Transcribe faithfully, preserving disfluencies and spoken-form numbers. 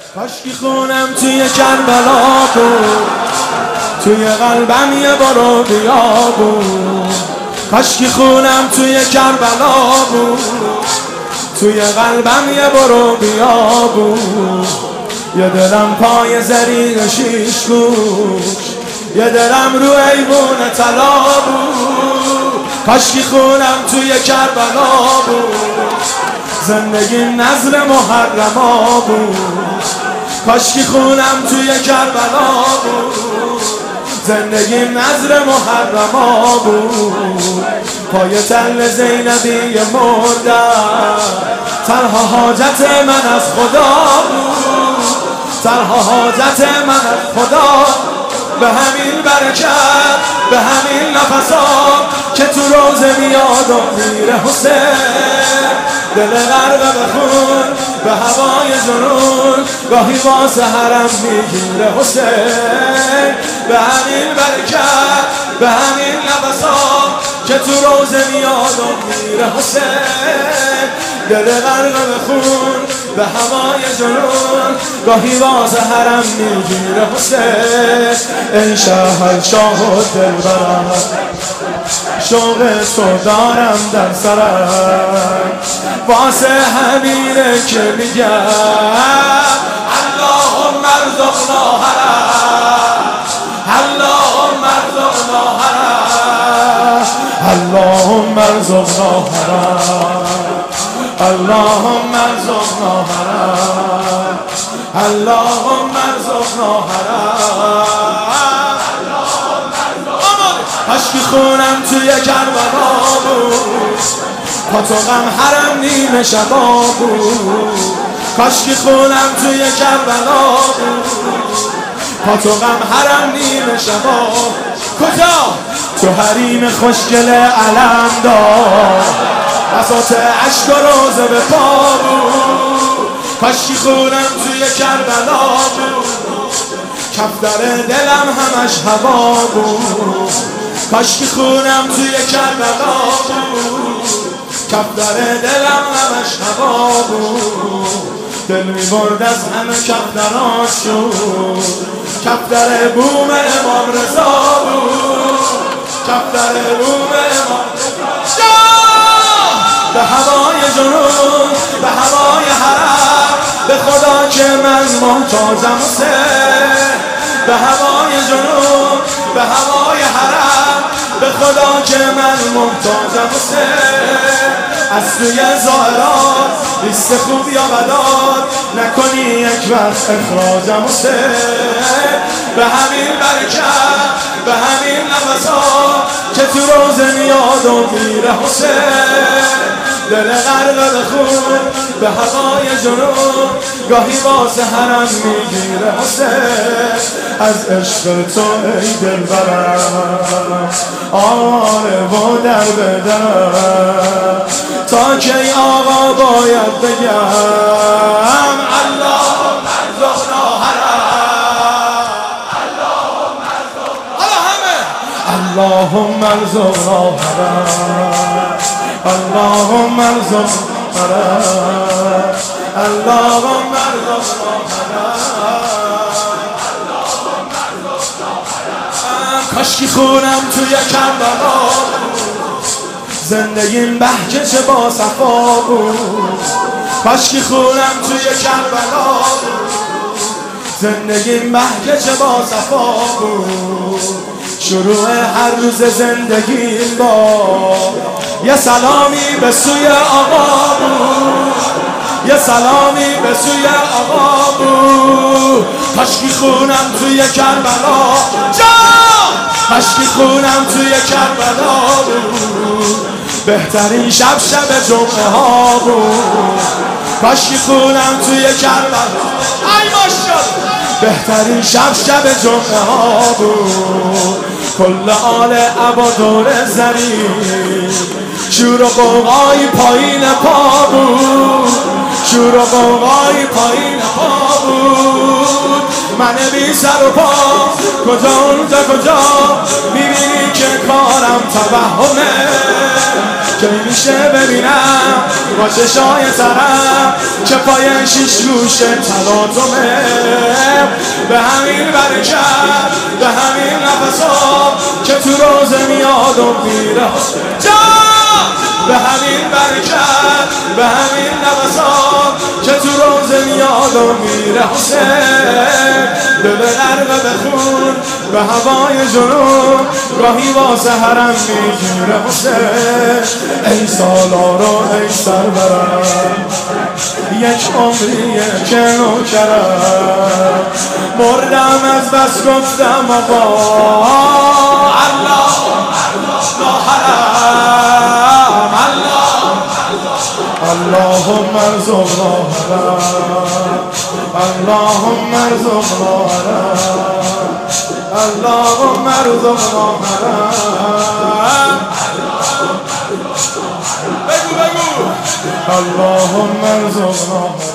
کاشکی خونم توی کربلا بود، توی قلبم یه بارو بیا بود. کاشکی خونم توی کربلا بود، توی قلبم یه برو بیا بود. یه دلم پای زرین شیش گوش، یه دلم رو ایوون طلا بود. کاشکی خونم توی کربلا بود، زندگی نذر محرما بود. کاشکی خونم توی کربلا بود، زندگی نذر محرما بود. پای تل زینبی مردم، تنها حاجت من از خدا بود، تنها حاجت من از خدا. به همین برکت، به همین نفسام که تو روزه میاد و میره حسین. دل غرق به خون، به هوای جنون، گاهی واسه حرم میگیره حسین. به همین برکت، به همین نفسام که تو روزه میاد و میره حسین. دل غرق به خون، به هوای جنون، گاهی واسه حرم میگیره حسین. ای شهنشاه و دلبرم، شوق تو دارم در سرم، واسه همینه که میگم اللهم ارزقنا حرم، اللهم ارزقنا حرم، اللهم ارزقنا حرم، اللهم ارزقنا حرم، اللهم ارزقنا حرم. کاشکی خونم توی کربلا بود، با تو غم حرم نیمه شبا بود. کاشکی خونم توی کربلا بود، با تو غم حرم نیمه شبا. کجا؟ تو حریم خوشگل علم دار، بساط عشق و روزه به پا بود. کاشکی خونم توی کربلا بود، کفتر دلم همش هوا بود. کاشکی خونم توی کربلا بود، کفتر دلم همش هوا بود. دل میبرد از همه کفتراشون، کفتر بوم امام رضا بود، کفتر بوم امام رضا. به هوای جنون، به هوای حرم، به خدا که من محتاجم حسین. به هوای جنون، به هوای حرم، به خدا که من محتاجم حسین. از توی ظاهرات لیست خوب یا بدات، نکنی یک وقت اخراجم حسین. به همین برکت، به همین نفسات که تو روزه میاد و میره حسین. دل غرق به خون، به هوای جنون، گاهی واسه حرم میگیره حسین. از عشق تو ای دلبرم، آره و در بدرم، تا کی آقا باید بگم اللهم ارزقنا حرم، اللهم ارزقنا حرم، اللهم ارزقنا حرم، اللهم ارزقنا حرم، اللهم ارزقنا حرم. کاشکی خونم توی کربلا بود، زندگیم بهجت با صفا بود. کاشکی خونم توی کربلا بود، زندگیم بهجت با صفا بود. شروع هر روز زندگیم با یه سلامی به سوی آقا بود، یه سلامی به سوی آقا بود. کاشکی خونم توی کربلا جان، کاشکی خونم توی کربلا بود، بهترین شب شب جمعه ها بود. کاشکی خونم توی کربلا، ای ماشاءالله، بهترین شب شب جمعه ها بود. کل آل عبا دور زمین، شور و قوقای پایین پا بود، شور و قوقای پایین پا بود. من بی سر و پا کجا اونجا کجا، میبینی که کارم توهمه. که میشه ببینم با چشای ترم که پای شیش گوشه تلاطمه. به همین برکت به همین نفسام که تو روزه میاد و میره به همین برکت به همین نفسام که تو روزه میاد و میره حسین. دل غرق به خون به هوای جنون راهی واسه حرم میگیره حسین. ای سالارا ای سرورم یک عمریه که نوکرم مردم از بس گفتم آقا الله لا حرم اللهم ارزقنا حرم اللهم ارزقنا حرم اللهم ارزقنا حرم بگو بگو اللهم ارزقنا